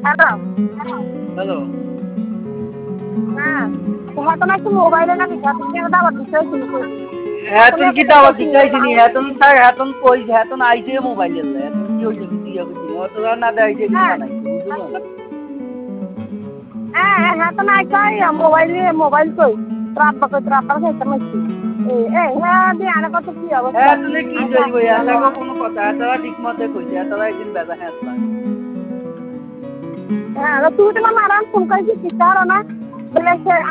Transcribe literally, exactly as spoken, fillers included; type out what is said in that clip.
hello hello হ্যাঁ তোমার তো নাকি মোবাইলে না দিছা তুমি দাবার দিছাই তুমি এখন কি দাওয়াত দিছাইছি নি এখন থাক এখন কই এখন আইছে মোবাইল এলে এখন কি হইছে কি হবে কি অত না দেখাইছে কি হ্যাঁ বানাইছে বুঝছো না হ্যাঁ হ্যাঁ তো নাই কই মোবাইল মোবাইল কই ট্রাপ কই ট্রাপ খাইতে মাইছি এ এ হ্যাঁ দিয়ে আনা কত কি অবস্থা হ্যাঁ তুমি কি কইব এলাকা কোনো কথা এতটা ঠিক মতে কইছে এতটা একদিন বেজা হ্যাঁ হ্যাঁ তুই তো মারান ফোন কইছিস কি কারণ না বলে